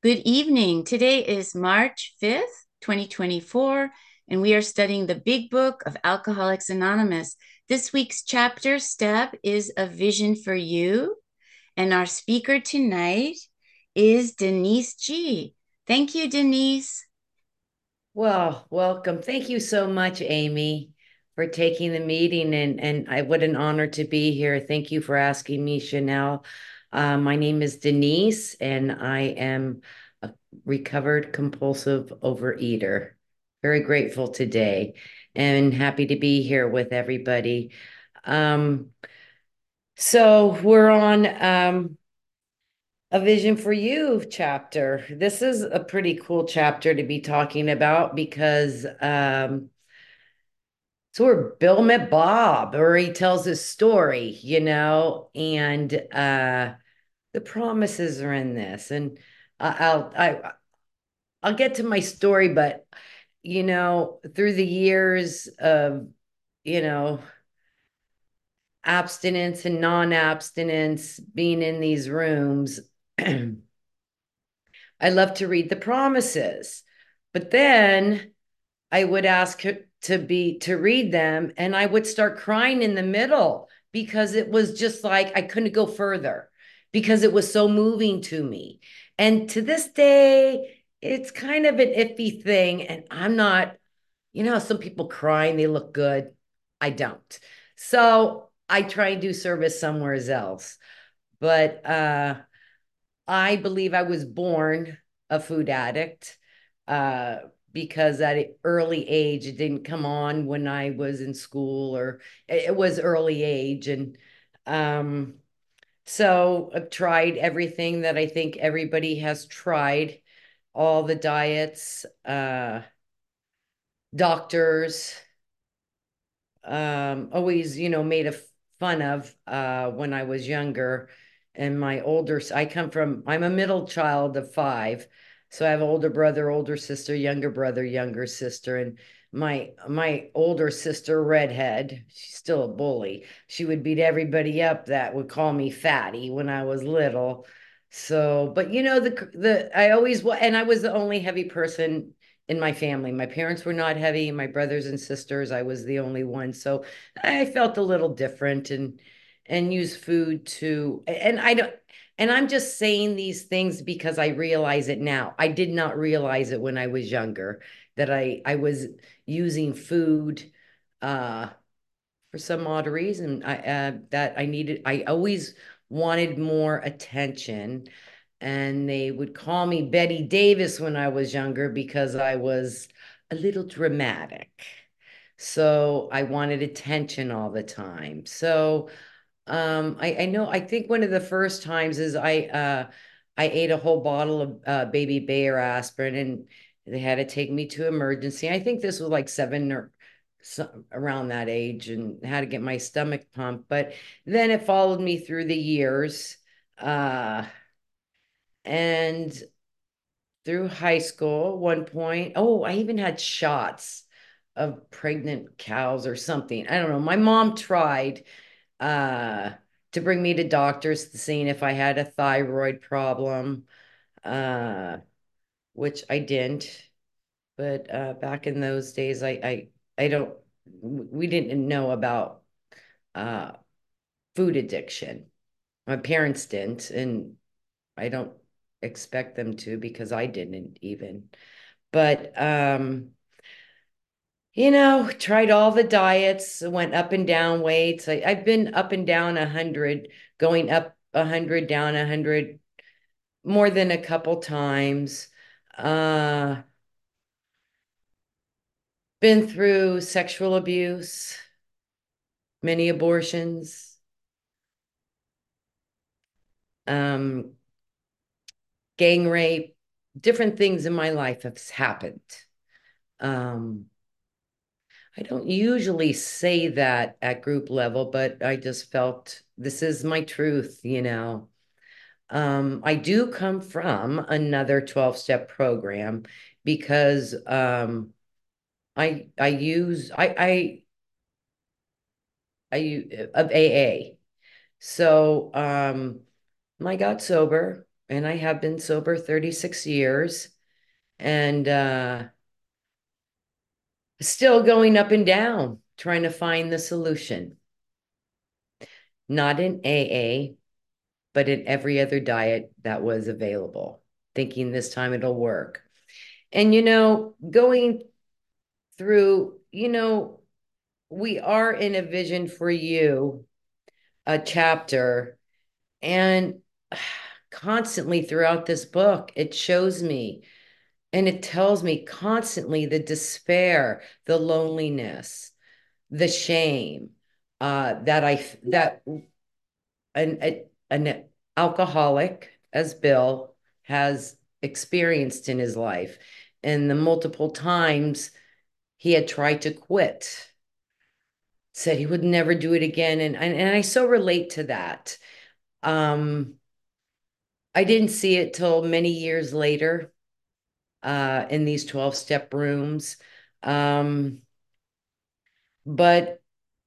Good evening. Today is March 5th, 2024, and we are studying the Big Book of Alcoholics Anonymous. This week's chapter step is A Vision for You, and our speaker tonight is Denise G. Thank you, Denise. Well, welcome. Thank you so much, Amy, for taking the meeting and what an honor to be here. Thank you for asking me, Chanel. My name is Denise, and I am a recovered compulsive overeater. Very grateful today and happy to be here with everybody. Um, so we're on a Vision for You chapter. This is a pretty cool chapter to be talking about because it's where Bill met Bob, or he tells his story, and the promises are in this. And I'll get to my story, but through the years of you know abstinence and non-abstinence, being in these rooms. I love to read the promises, but then I would ask her to read them, and I would start crying in the middle because it was just like I couldn't go further because it was so moving to me. And to this day, it's kind of an iffy thing. And I'm not, some people crying, they look good. I don't. So I try and do service somewhere else. But I believe I was born a food addict uh, because at an early age, it didn't come on when I was in school, or it was early age. And um, so I've tried everything that I think everybody has tried, all the diets, doctors, always, made a fun of when I was younger. And I'm a middle child of five. So I have older brother, older sister, younger brother, younger sister. And my older sister, redhead, she's still a bully. She would beat everybody up that would call me fatty when I was little. So, but I always, and I was the only heavy person in my family. My parents were not heavy, my brothers and sisters, I was the only one. So I felt a little different and use food to and I don't and I'm just saying these things because I realize it now. I did not realize it when I was younger that I was using food uh for some odd reason. I always wanted more attention, and they would call me Betty Davis when I was younger because I was a little dramatic. So I wanted attention all the time. So I know, I think one of the first times is I ate a whole bottle of Baby Bayer aspirin, and they had to take me to emergency. I think this was like seven or around that age, and had to get my stomach pumped. But then it followed me through the years. And through high school, at one point, oh, I even had shots of pregnant cows or something. I don't know. My mom tried uh, to bring me to doctors, seeing if I had a thyroid problem, uh, which I didn't. But back in those days, I don't, we didn't know about uh, food addiction. My parents didn't, and I don't expect them to because I didn't even. But tried all the diets, went up and down weights. I've been up and down 100, going up 100, down 100 more than a couple times. Uh, been through sexual abuse, many abortions, um, gang rape, different things in my life have happened. Um, I don't usually say that at group level, but I just felt this is my truth. I do come from another 12-step program because I use of AA. So I got sober. and I have been sober 36 years and still going up and down, trying to find the solution. Not in AA, but in every other diet that was available, thinking this time it'll work. And, going through, we are in a vision for you, a chapter, and constantly throughout this book, it shows me and it tells me constantly the despair, the loneliness, the shame that an alcoholic as Bill has experienced in his life, and the multiple times he had tried to quit, said he would never do it again, and I so relate to that. Um, I didn't see it till many years later, in these 12-step rooms. Um, but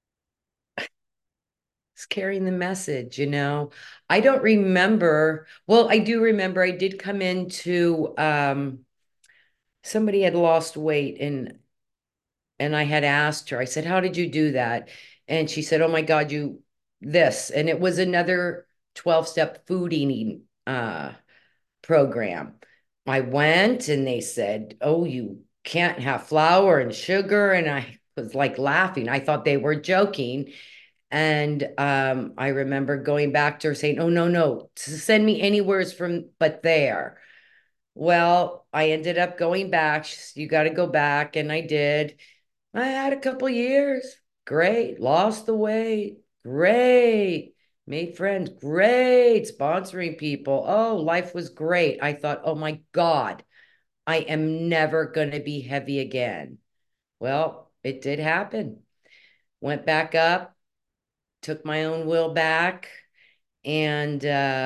it's carrying the message. I don't remember. Well, I do remember I did come into somebody had lost weight, and I had asked her, I said, "How did you do that?" And she said, "Oh my God, you this." And it was another 12-step food eating program. I went and they said, "Oh, you can't have flour and sugar." And I was like laughing. I thought they were joking. And I remember going back to her saying, "Oh, no, no, send me anywheres from but there." Well, I ended up going back. She said, "You got to go back." And I did. I had a couple years. Great. Lost the weight. Great. Made friends. Great. Sponsoring people. Oh, life was great. I thought, oh my God, I am never going to be heavy again. Well, it did happen. Went back up, took my own will back. And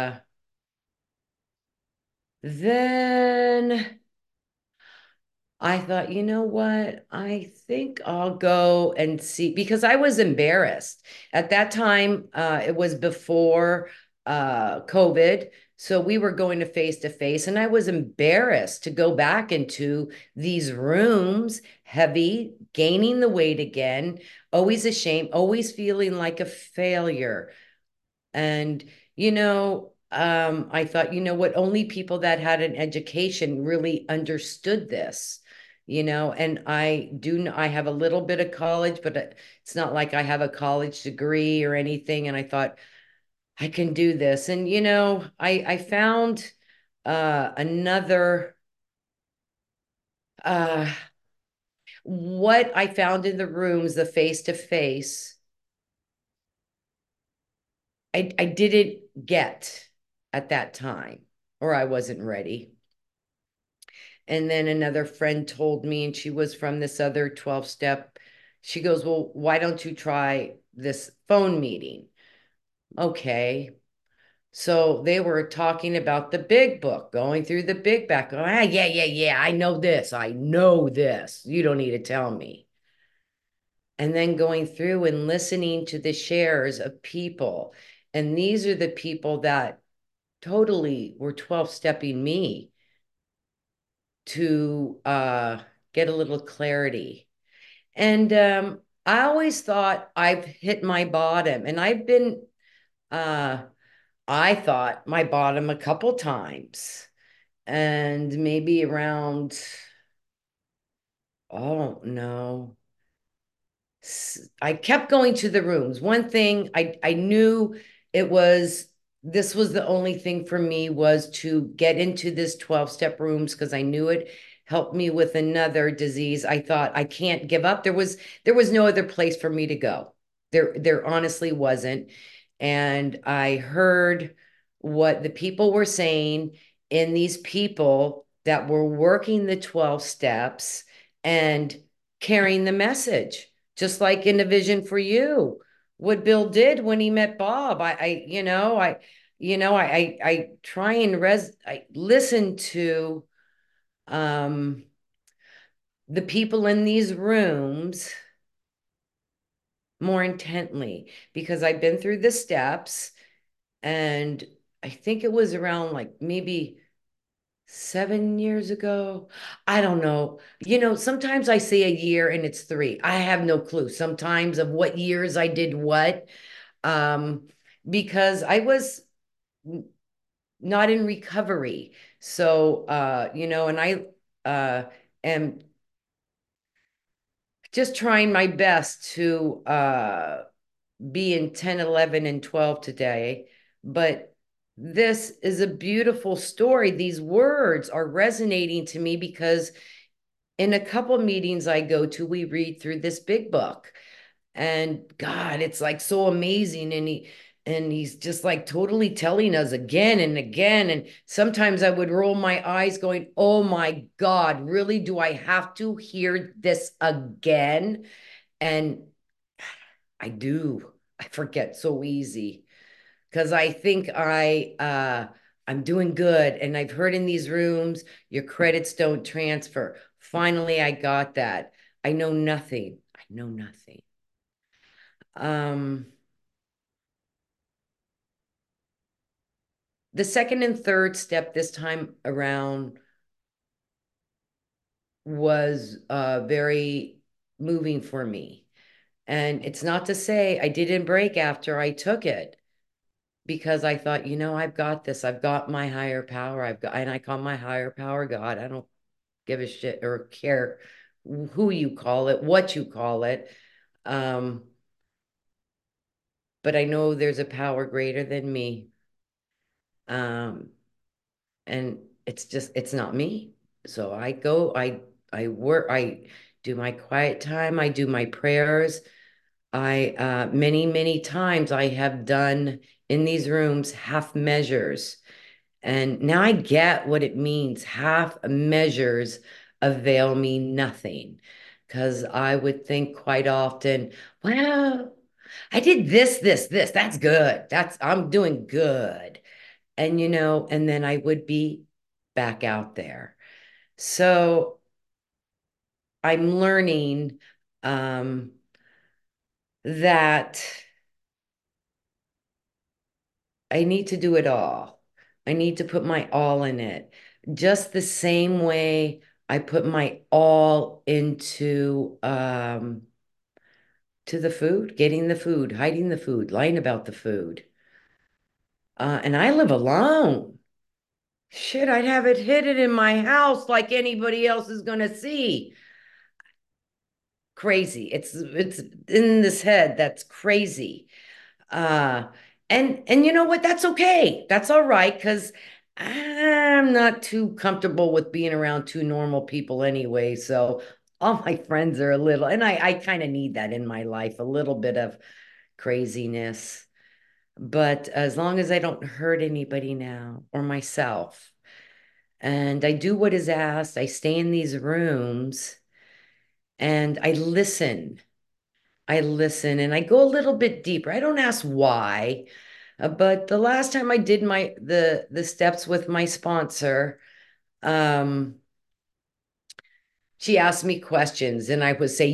then I thought, you know what? I think I'll go and see because I was embarrassed. At that time, it was before COVID. So we were going to face, and I was embarrassed to go back into these rooms, heavy, gaining the weight again, always ashamed, always feeling like a failure. And, I thought, you know what, only people that had an education really understood this, and I have a little bit of college, but it's not like I have a college degree or anything. And I thought, I can do this. And, I found another, uh, what I found in the rooms, the face to face, I didn't get at that time, or I wasn't ready. And then another friend told me, and she was from this other 12 step. She goes, "Well, why don't you try this phone meeting?" Okay. So they were talking about the big book, going through the big back. Ah, yeah, yeah, yeah. I know this. I know this. You don't need to tell me. And then going through and listening to the shares of people. And these are the people that totally were 12 stepping me to get a little clarity. And I always thought I've hit my bottom, and uh, I thought my bottom a couple times, and maybe around, oh no, I kept going to the rooms. One thing I knew it was this was the only thing for me was to get into this 12-step rooms because I knew it helped me with another disease. I thought I can't give up. There was no other place for me to go. There honestly wasn't. And I heard what the people were saying in these people that were working the 12 steps and carrying the message just like in the vision for you, what Bill did when he met Bob. I try and I listen to um, the people in these rooms more intently because I've been through the steps and I think it was around like maybe 7 years ago. I don't know. Sometimes I say a year and it's three. I have no clue sometimes of what years I did what. Um, because I was not in recovery. So, and I am just trying my best to be in 10, 11, and 12 today. But this is a beautiful story. These words are resonating to me because in a couple meetings I go to, we read through this big book. And God, it's like so amazing. And he's just like totally telling us again and again. And sometimes I would roll my eyes going, oh my God, really? Do I have to hear this again? And I do. I forget so easy because I think I'm doing good. And I've heard in these rooms, your credits don't transfer. Finally, I got that. I know nothing. I know nothing. Um, the second and third step this time around was very moving for me. And it's not to say I didn't break after I took it, because I thought, I've got this. I've got my higher power. And I call my higher power God. I don't give a shit or care who you call it, what you call it. Um, but I know there's a power greater than me. Um, and it's not me. So I work, I do my quiet time, I do my prayers. Many times I have done in these rooms half measures. And now I get what it means. Half measures avail me nothing. Because I would think quite often, well, I did this. That's good. I'm doing good. And then I would be back out there. So I'm learning that I need to do it all. I need to put my all in it. Just the same way I put my all into to the food, getting the food, hiding the food, lying about the food. And I live alone. Shit, I'd have it hidden in my house like anybody else is gonna see. Crazy. It's in this head that's crazy. Uh, and you know what? That's okay. That's all right, because I'm not too comfortable with being around two normal people anyway. So all my friends are a little, and I kind of need that in my life, a little bit of craziness. But as long as I don't hurt anybody now or myself, and I do what is asked, I stay in these rooms and I listen. I listen and I go a little bit deeper. I don't ask why. But the last time I did the steps with my sponsor, um, she asked me questions and I would say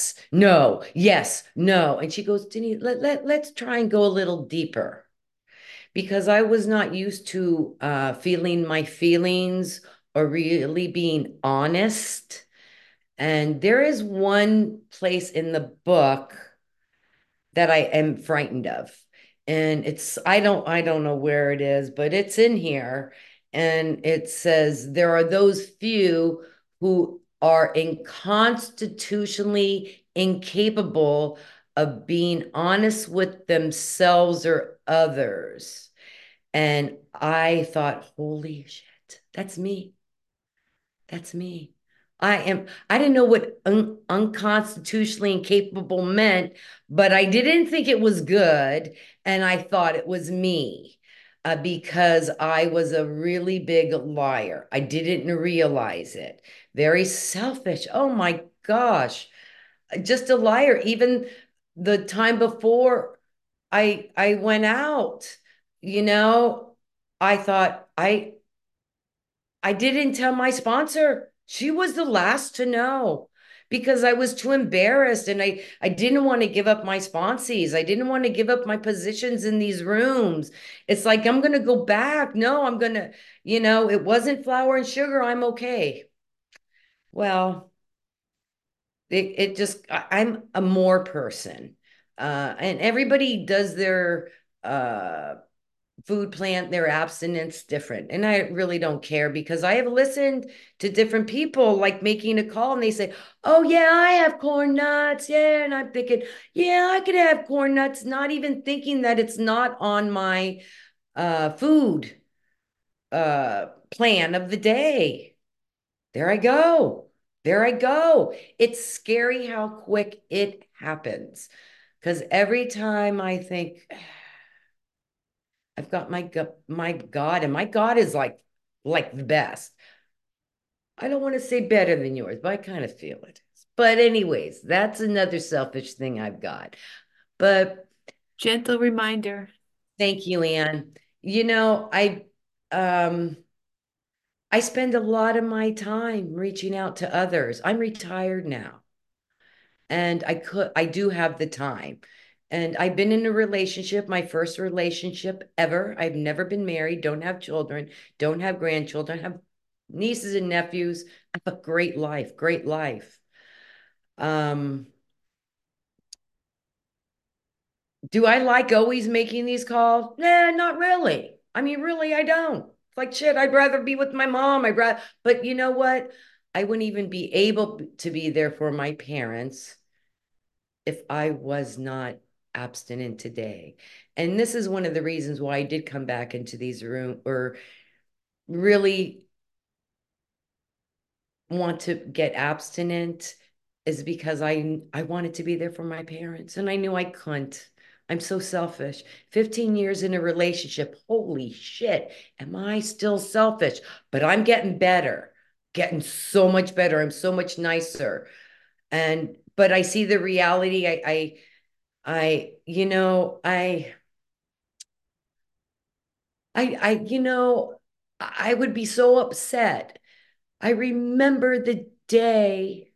yes, no. And she goes, Denise, let's try and go a little deeper, because I was not used to feeling my feelings or really being honest. And there is one place in the book that I am frightened of. And I don't know where it is, but it's in here. And it says there are those few who are constitutionally incapable of being honest with themselves or others. And I thought, holy shit, that's me. That's me. I didn't know what unconstitutionally incapable meant, but I didn't think it was good. And I thought it was me because I was a really big liar. I didn't realize it. Very selfish. Oh my gosh. Just a liar. Even the time before I went out, you know, I thought I didn't tell my sponsor. She was the last to know because I was too embarrassed and I didn't want to give up my sponsees. I didn't want to give up my positions in these rooms. It's like I'm going to go back. No, I'm going to, it wasn't flour and sugar. I'm okay. Well, it just I'm a more person. And everybody does their food plan, their abstinence different. And I really don't care because I have listened to different people like making a call and they say, oh, yeah, I have corn nuts. Yeah. And I'm thinking, yeah, I could have corn nuts, not even thinking that it's not on my food plan of the day. There I go. There I go. It's scary how quick it happens. Because every time I think, I've got my God, and my God is like the best. I don't want to say better than yours, but I kind of feel it is. But anyways, that's another selfish thing I've got. But Gentle reminder. thank you, Anne. You know, um I spend a lot of my time reaching out to others. I'm retired now, and I do have the time. And I've been in a relationship, my first relationship ever. I've never been married, don't have children, don't have grandchildren, have nieces and nephews. I have a great life, great life. Um, do I like always making these calls? Nah, not really. I mean, really, I don't. It's like shit, I'd rather be with my mom. But you know what? I wouldn't even be able to be there for my parents if I was not abstinent today. And this is one of the reasons why I did come back into these room or really want to get abstinent is because I wanted to be there for my parents and I knew I couldn't. I'm so selfish. 15 years in a relationship. Holy shit. Am I still selfish? But I'm getting better. Getting so much better. I'm so much nicer. And but I see the reality. I, you know, I would be so upset. I remember the day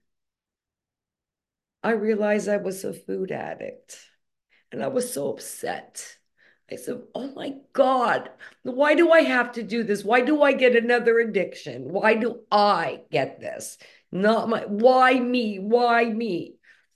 I realized I was a food addict, and I was so upset. I said, oh my God, why do I have to do this? Why do I get another addiction? Why do I get this? Why me? Why me?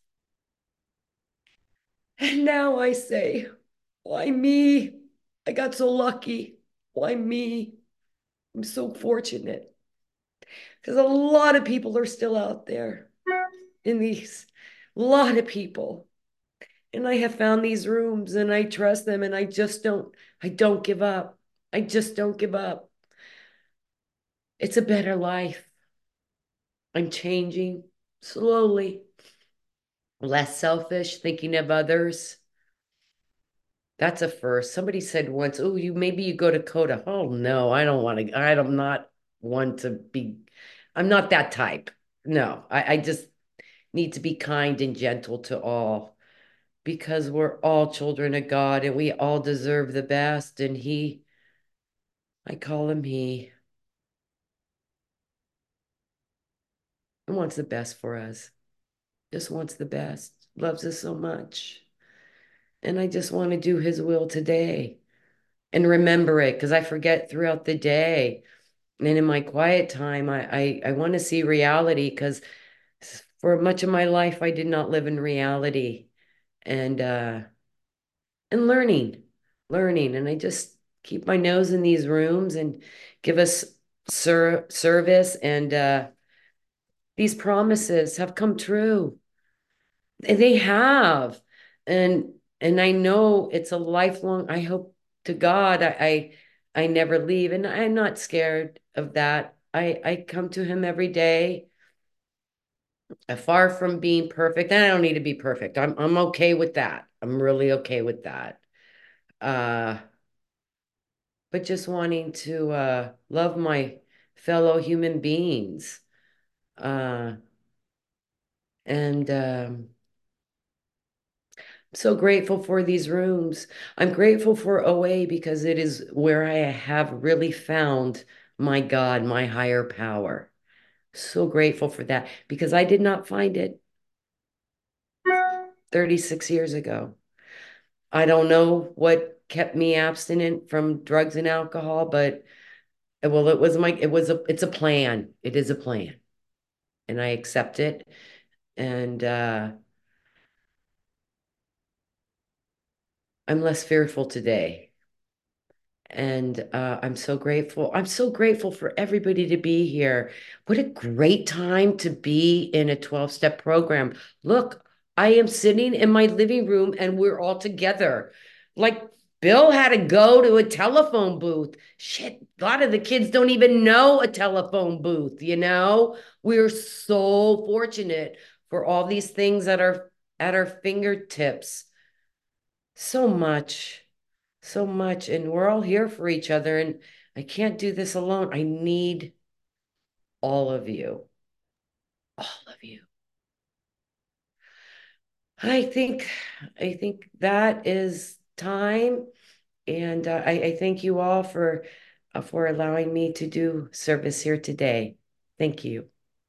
And now I say, why me? I got so lucky. Why me? I'm so fortunate because a lot of people are still out there in these, a lot of people. And I have found these rooms and I trust them and I don't give up. I just don't give up. It's a better life. I'm changing slowly, less selfish, thinking of others. That's a first. Somebody said once, "Oh, maybe you go to Coda." Oh no, I don't want to. I'm not one to be. I'm not that type. No, I just need to be kind and gentle to all because we're all children of God and we all deserve the best. And I call him he wants the best for us. Just wants the best. Loves us so much. And I just want to do his will today and remember it because I forget throughout the day. And in my quiet time, I want to see reality because for much of my life, I did not live in reality and learning. And I just keep my nose in these rooms and give us service. And these promises have come true. They have. And I know it's a lifelong, I hope to God I never leave. And I'm not scared of that. I come to him every day, far from being perfect. And I don't need to be perfect. I'm okay with that. I'm really okay with that. Uh, but just wanting to love my fellow human beings. Uh, and so grateful for these rooms. I'm grateful for OA because it is where I have really found my God, my higher power. So grateful for that because I did not find it 36 years ago. I don't know what kept me abstinent from drugs and alcohol, but well, it's a plan. It is a plan. And I accept it. And I'm less fearful today. And I'm so grateful. I'm so grateful for everybody to be here. What a great time to be in a 12-step program. Look, I am sitting in my living room and we're all together. Like Bill had to go to a telephone booth. Shit, a lot of the kids don't even know a telephone booth, you know? We're so fortunate for all these things that are at our fingertips. So much. So much. And we're all here for each other. And I can't do this alone. I need all of you. All of you. I think I think that is time. And I thank you all for allowing me to do service here today. Thank you.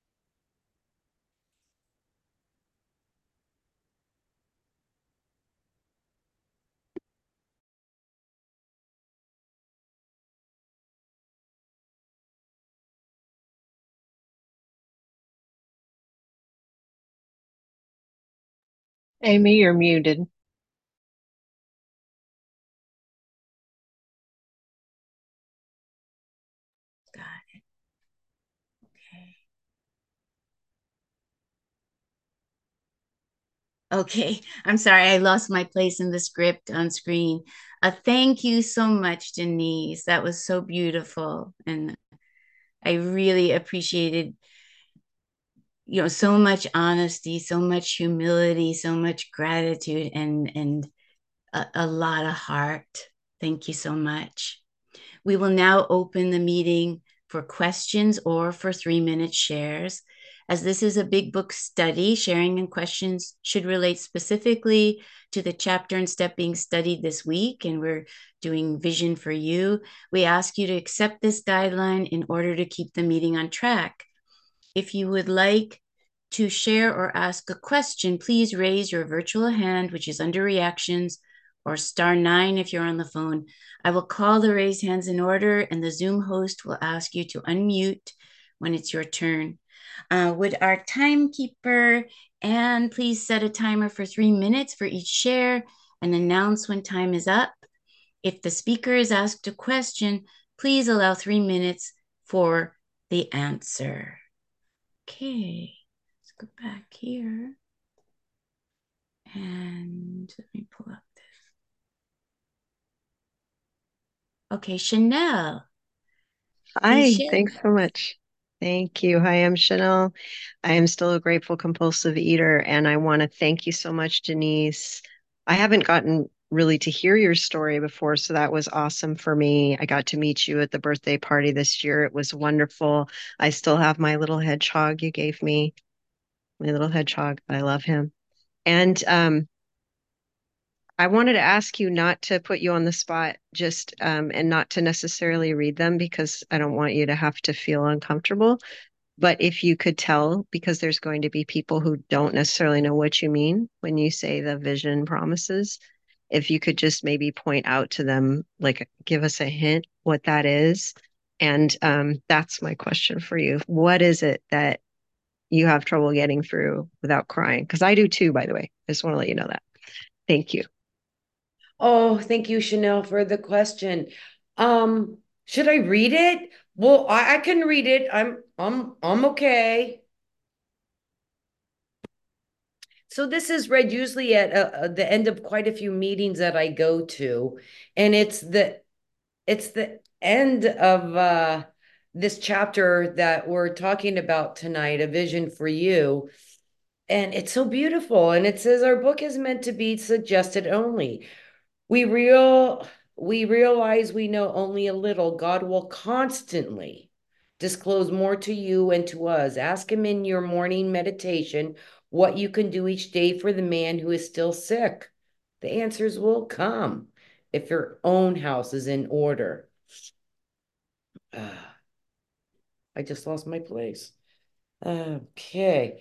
Amy, you're muted. Got it. Okay. Okay. I'm sorry. I lost my place in the script on screen. Thank you so much, Denise. That was so beautiful. And I really appreciated, so much honesty, so much humility, so much gratitude, and a lot of heart. Thank you so much. We will now open the meeting for questions or for 3-minute shares. As this is a big book study, sharing and questions should relate specifically to the chapter and step being studied this week, and we're doing Vision for You. We ask you to accept this guideline in order to keep the meeting on track. If you would like to share or ask a question, please raise your virtual hand, which is under reactions, or *9 if you're on the phone. I will call the raised hands in order, and the Zoom host will ask you to unmute when it's your turn. Would our timekeeper and please set a timer for 3 minutes for each share and announce when time is up. If the speaker is asked a question, please allow 3 minutes for the answer. Okay, let's go back here. And let me pull up this. Okay, Chanel. Hi, thanks so much. Thank you. Hi, I'm Chanel. I am still a grateful compulsive eater, and I want to thank you so much, Denise. I haven't gotten really to hear your story before, so that was awesome for me. I got to meet you at the birthday party this year. It was wonderful. I still have my little hedgehog you gave me, my little hedgehog. I love him. And I wanted to ask you not to put you on the spot, just and not to necessarily read them because I don't want you to have to feel uncomfortable. But if you could tell, because there's going to be people who don't necessarily know what you mean when you say the vision promises, if you could just maybe point out to them, like give us a hint what that is. And that's my question for you. What is it that you have trouble getting through without crying? Because I do too, by the way. I just want to let you know that. Thank you. Oh, thank you, Chanel, for the question. Should I read it? Well, I can read it. I'm okay. So this is read usually at the end of quite a few meetings that I go to, and it's the end of this chapter that we're talking about tonight, A Vision for You. And it's so beautiful. And it says our book is meant to be suggested only. We real we realize we know only a little. God will constantly disclose more to you and to us. Ask him in your morning meditation what you can do each day for the man who is still sick. The answers will come if your own house is in order. I just lost my place. Okay.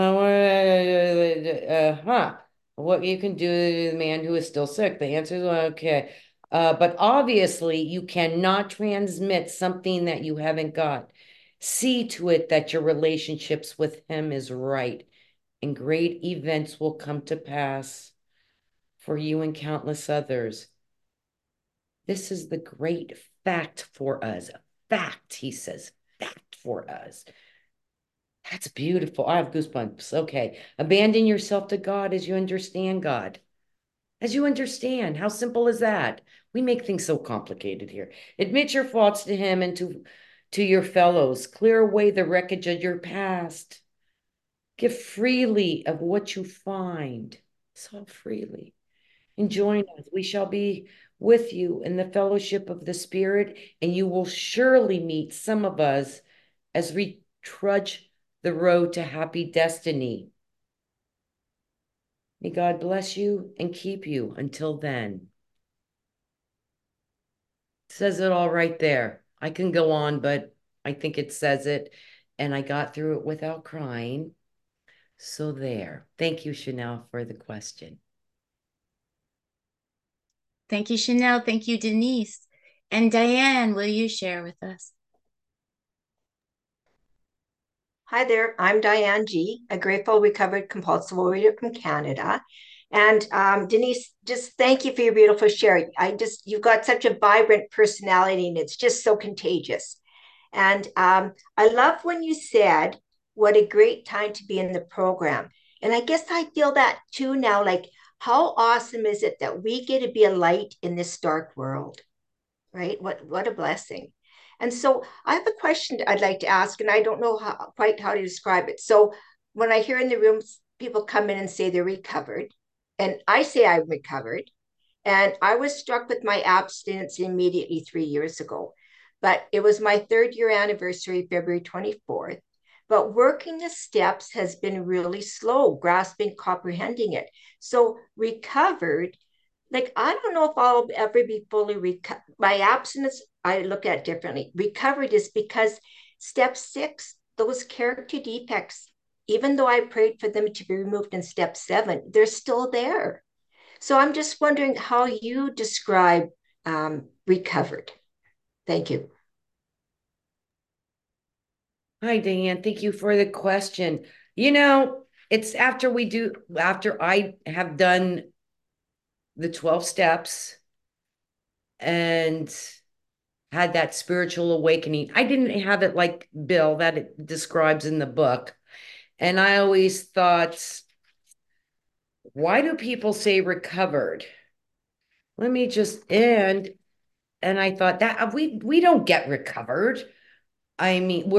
What you can do to the man who is still sick? The answer is okay. But obviously, you cannot transmit something that you haven't got. See to it that your relationships with him is right, and great events will come to pass for you and countless others. This is the great fact for us. Fact, he says, fact for us. That's beautiful. I have goosebumps. Okay. Abandon yourself to God as you understand God. As you understand. How simple is that? We make things so complicated here. Admit your faults to him and to your fellows. Clear away the wreckage of your past. Give freely of what you find. So freely. And join us. We shall be with you in the fellowship of the Spirit, and you will surely meet some of us as we trudge the road to happy destiny. May God bless you and keep you until then. It says it all right there. I can go on, but I think it says it, and I got through it without crying. So there. Thank you, Chanel, for the question. Thank you, Chanel. Thank you, Denise. And Diane, will you share with us? Hi there, I'm Diane G., a grateful recovered compulsive overeater from Canada. And Denise, just thank you for your beautiful share. You've got such a vibrant personality and it's just so contagious. And I love when you said, what a great time to be in the program. And I guess I feel that too now. Like, how awesome is it that we get to be a light in this dark world, right? What a blessing. And so I have a question I'd like to ask, and I don't know quite how to describe it. So when I hear in the rooms people come in and say they're recovered, and I say I'm recovered, and I was struck with my abstinence immediately 3 years ago. But it was my third year anniversary, February 24th. But working the steps has been really slow, grasping, comprehending it. So recovered, like I don't know if I'll ever be fully recovered. My abstinence, I look at differently. Recovered is because step 6, those character defects, even though I prayed for them to be removed in step 7, they're still there. So I'm just wondering how you describe recovered. Thank you. Hi, Diane. Thank you for the question. It's after I have done the 12 steps and had that spiritual awakening. I didn't have it like Bill that it describes in the book. And I always thought, why do people say recovered? Let me just end. And I thought that we don't get recovered. I mean,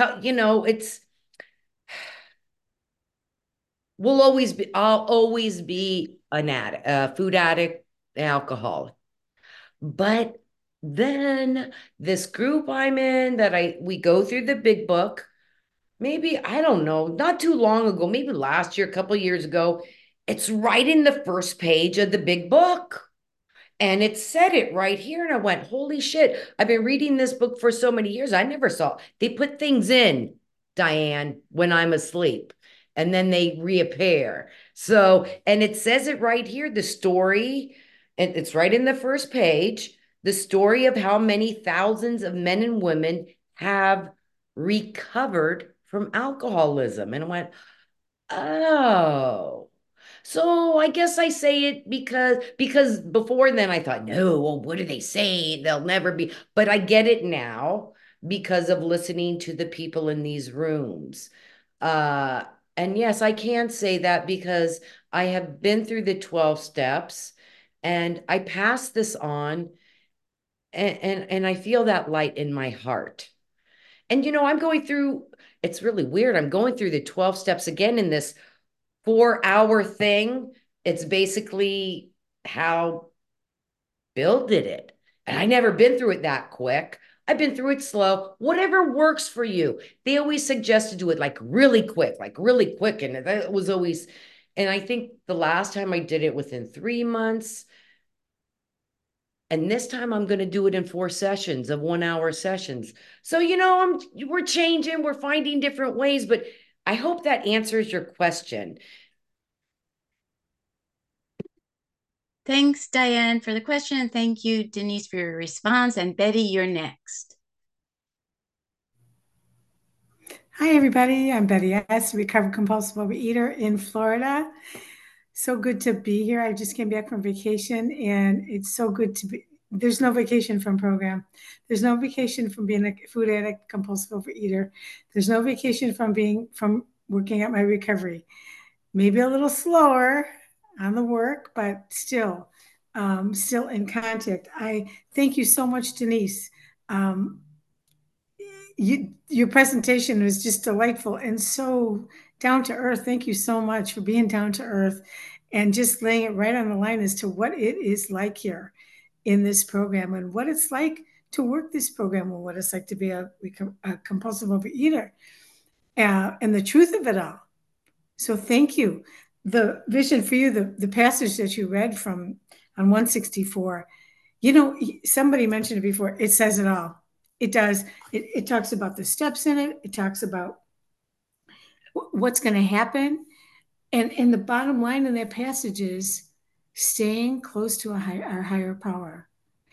I'll always be an addict, a food addict, alcoholic. But then this group I'm in we go through the big book, maybe, I don't know, not too long ago, maybe last year, a couple of years ago, it's right in the first page of the big book. And it said it right here. And I went, holy shit, I've been reading this book for so many years. I never saw they put things in, Diane, when I'm asleep, and then they reappear. So, and it says it right here, the story, and it's right in the first page, the story of how many thousands of men and women have recovered from alcoholism. And I went, oh. So I guess I say it because before then I thought, no, well, what do they say? They'll never be. But I get it now because of listening to the people in these rooms. Uh, and yes, I can say that because I have been through the 12 steps and I pass this on and I feel that light in my heart. And I'm going through, it's really weird. I'm going through the 12 steps again in this 4-hour thing. It's basically how Bill did it. And I never been through it that quick. I've been through it slow. Whatever works for you. They always suggest to do it like really quick, like really quick. And that was always, and I think the last time I did it within 3 months. And this time I'm going to do it in 4 sessions of 1-hour sessions. So, we're changing, we're finding different ways, but I hope that answers your question. Thanks, Diane, for the question. And thank you, Denise, for your response. And Betty, you're next. Hi, everybody. I'm Betty S., recovered compulsive overeater in Florida. So good to be here. I just came back from vacation, and it's so good to be. There's no vacation from program. There's no vacation from being a food addict, compulsive overeater. There's no vacation from working at my recovery. Maybe a little slower on the work, but still in contact. I thank you so much, Denise. Your presentation was just delightful and so down to earth. Thank you so much for being down to earth and just laying it right on the line as to what it is like here in this program and what it's like to work this program and what it's like to be a compulsive overeater and the truth of it all. So thank you. The vision for you, the passage that you read from on 164, somebody mentioned it before. It says it all. It does. It talks about the steps in it. It talks about what's going to happen. And the bottom line in that passage is staying close to our higher power.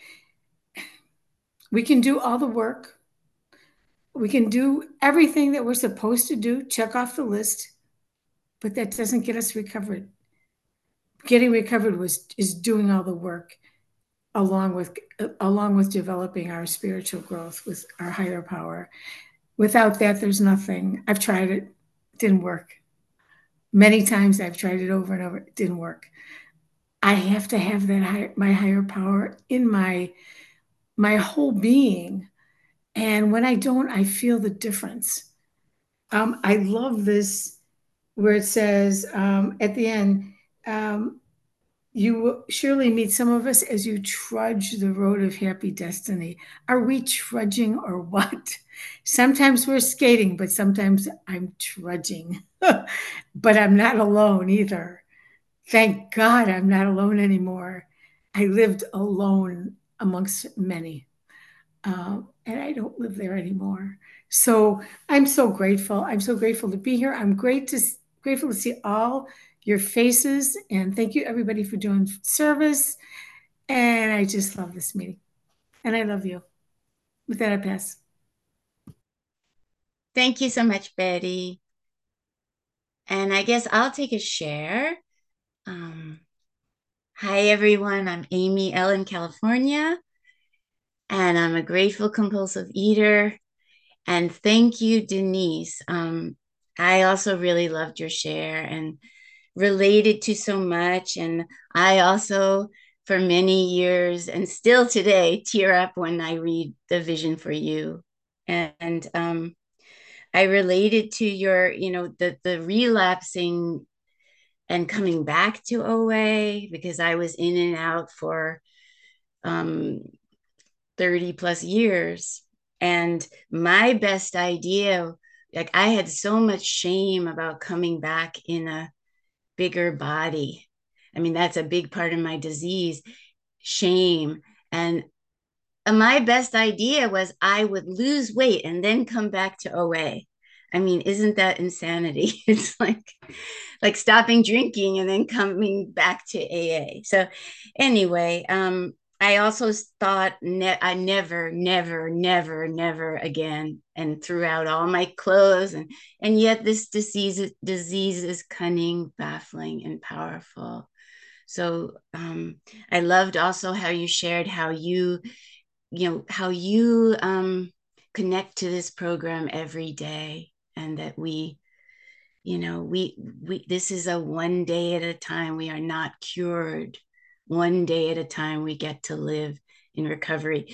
We can do all the work. We can do everything that we're supposed to do, check off the list, but that doesn't get us recovered. Getting recovered is doing all the work along with developing our spiritual growth with our higher power. Without that, there's nothing. I've tried it. Didn't work. Many times I've tried it over and over. It didn't work. I have to have my higher power in my whole being. And when I don't, I feel the difference. I love this where it says at the end, you will surely meet some of us as you trudge the road of happy destiny. Are we trudging or what? Sometimes we're skating, but sometimes I'm trudging. But I'm not alone either. Thank God I'm not alone anymore. I lived alone amongst many, and I don't live there anymore. So I'm so grateful. I'm so grateful to be here. I'm grateful to see all your faces, and thank you everybody for doing service. And I just love this meeting, and I love you. With that, I pass. Thank you so much, Betty. And I guess I'll take a share. Hi, everyone. I'm Amy L. in California, and I'm a grateful compulsive eater. And thank you, Denise. I also really loved your share and related to so much. And I also, for many years and still today, tear up when I read The Vision for You. And I related to your, the relapsing and coming back to OA because I was in and out for 30 plus years. And my best idea, like I had so much shame about coming back in a bigger body. I mean, that's a big part of my disease, shame. And my best idea was I would lose weight and then come back to OA. I mean, isn't that insanity? It's like stopping drinking and then coming back to AA. So anyway, I also thought I never again, and threw out all my clothes, and yet this disease is cunning, baffling, and powerful. So I loved also how you shared how you connect to this program every day, and that we this is a one day at a time. We are not cured. One day at a time, we get to live in recovery.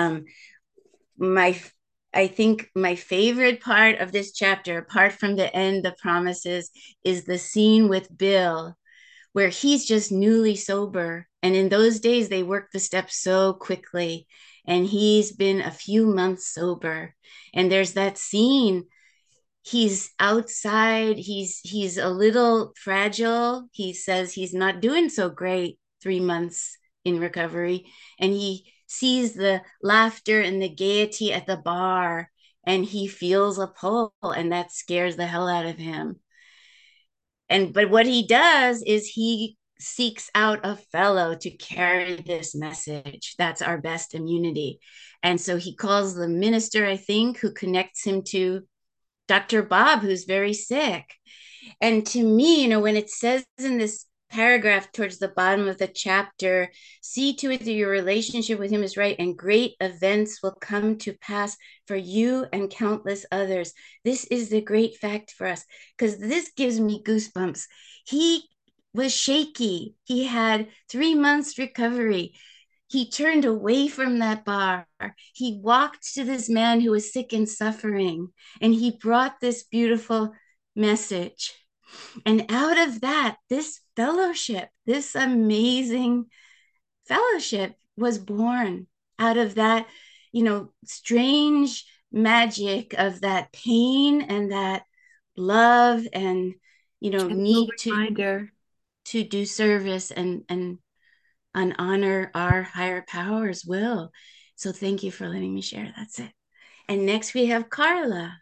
I think my favorite part of this chapter, apart from the end, the promises, is the scene with Bill, where he's just newly sober. And in those days, they worked the steps so quickly. And he's been a few months sober. And there's that scene. He's outside. He's a little fragile. He says he's not doing so great 3 months in recovery, and he sees the laughter and the gaiety at the bar, and he feels a pull, and that scares the hell out of him. But what he does is he seeks out a fellow to carry this message. That's our best immunity. And so he calls the minister, I think, who connects him to Dr. Bob, who's very sick. And to me, when it says in this paragraph towards the bottom of the chapter, see to it that your relationship with him is right, and great events will come to pass for you and countless others. This is the great fact for us, because this gives me goosebumps. He was shaky. He had 3 months recovery. He turned away from that bar. He walked to this man who was sick and suffering, and he brought this beautiful message. And out of that, this fellowship, this amazing fellowship was born out of that, strange magic of that pain and that love and, need reminder. to do service and honor our higher powers will. So thank you for letting me share. That's it. And next we have Carla.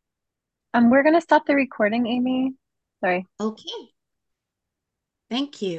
We're gonna stop the recording, Amy. Sorry. Okay. Thank you.